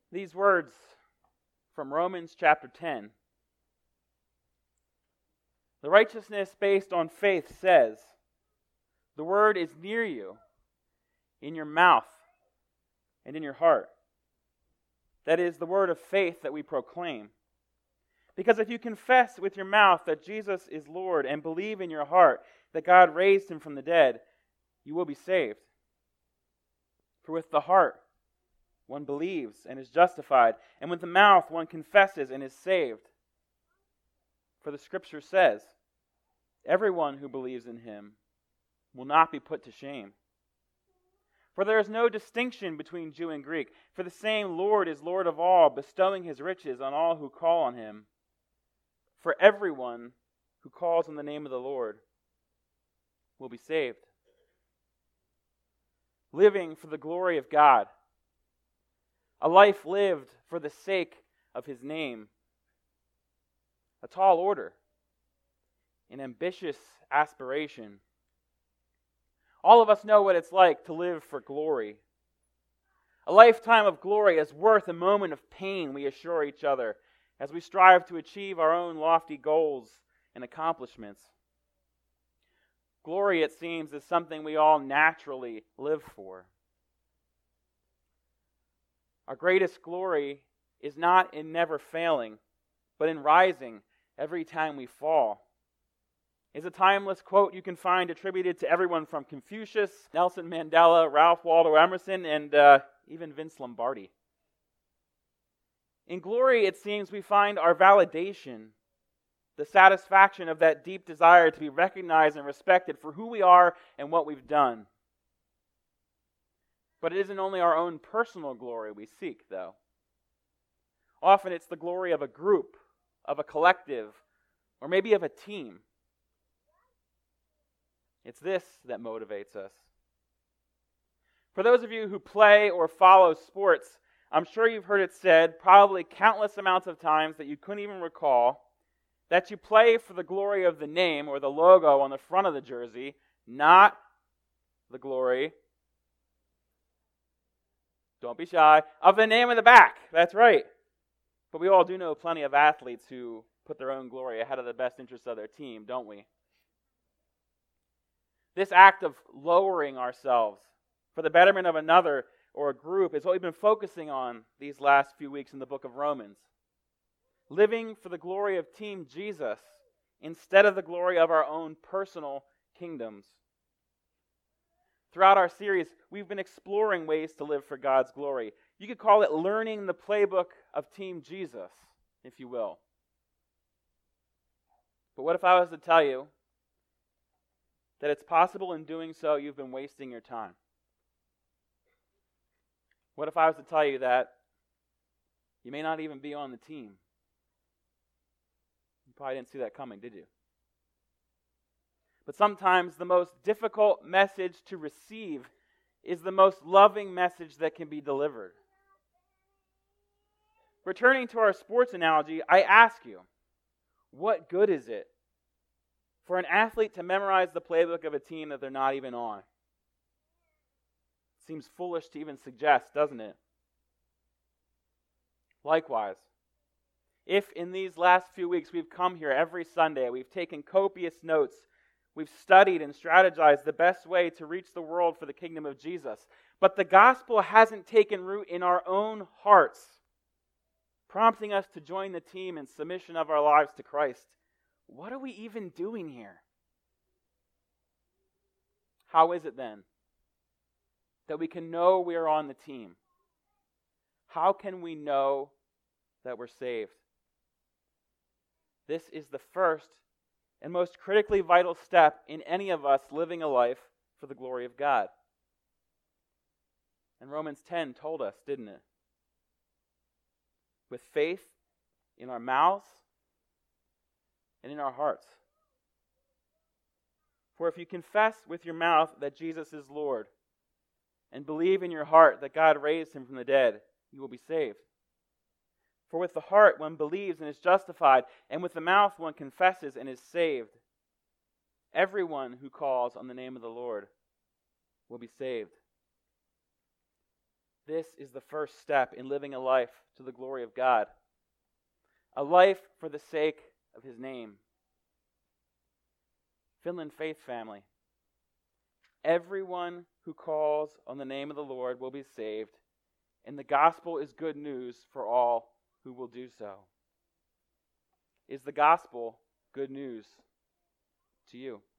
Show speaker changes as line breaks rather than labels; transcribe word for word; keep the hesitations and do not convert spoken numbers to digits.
These words from Romans chapter ten. The righteousness based on faith says, the word is near you, in your mouth and in your heart. That is the word of faith that we proclaim. Because if you confess with your mouth that Jesus is Lord and believe in your heart that God raised him from the dead, you will be saved. For with the heart one believes and is justified, and with the mouth one confesses and is saved. For the Scripture says, everyone who believes in him will not be put to shame. For there is no distinction between Jew and Greek, for the same Lord is Lord of all, bestowing his riches on all who call on him. For everyone who calls on the name of the Lord will be saved. Living for the glory of God. A life lived for the sake of his name. A tall order. An ambitious aspiration. All of us know what it's like to live for glory. A lifetime of glory is worth a moment of pain, we assure each other, as we strive to achieve our own lofty goals and accomplishments. Glory, it seems, is something we all naturally live for. Our greatest glory is not in never failing, but in rising every time we fall. It's a timeless quote you can find attributed to everyone from Confucius, Nelson Mandela, Ralph Waldo Emerson, and uh, even Vince Lombardi. In glory, it seems, we find our validation, the satisfaction of that deep desire to be recognized and respected for who we are and what we've done. But it isn't only our own personal glory we seek, though. Often it's the glory of a group, of a collective, or maybe of a team. It's this that motivates us. For those of you who play or follow sports, I'm sure you've heard it said probably countless amounts of times that you couldn't even recall that you play for the glory of the name or the logo on the front of the jersey, not the glory, don't be shy, of the name of the back. That's right. But we all do know plenty of athletes who put their own glory ahead of the best interests of their team, don't we? This act of lowering ourselves for the betterment of another or a group is what we've been focusing on these last few weeks in the book of Romans. Living for the glory of Team Jesus instead of the glory of our own personal kingdoms. Throughout our series, we've been exploring ways to live for God's glory. You could call it learning the playbook of Team Jesus, if you will. But what if I was to tell you that it's possible in doing so you've been wasting your time? What if I was to tell you that you may not even be on the team? You probably didn't see that coming, did you? But sometimes the most difficult message to receive is the most loving message that can be delivered. Returning to our sports analogy, I ask you, what good is it for an athlete to memorize the playbook of a team that they're not even on? It seems foolish to even suggest, doesn't it? Likewise, if in these last few weeks we've come here every Sunday, we've taken copious notes, we've studied and strategized the best way to reach the world for the kingdom of Jesus, but the gospel hasn't taken root in our own hearts, prompting us to join the team in submission of our lives to Christ, what are we even doing here? How is it then that we can know we are on the team? How can we know that we're saved? This is the first and most critically vital step in any of us living a life for the glory of God. And Romans ten told us, didn't it? With faith in our mouths and in our hearts. For if you confess with your mouth that Jesus is Lord and believe in your heart that God raised him from the dead, you will be saved. For with the heart one believes and is justified, and with the mouth one confesses and is saved. Everyone who calls on the name of the Lord will be saved. This is the first step in living a life to the glory of God, a life for the sake of His name. Finland Faith family, everyone who calls on the name of the Lord will be saved, and the gospel is good news for all who will do so. Is the gospel good news to you?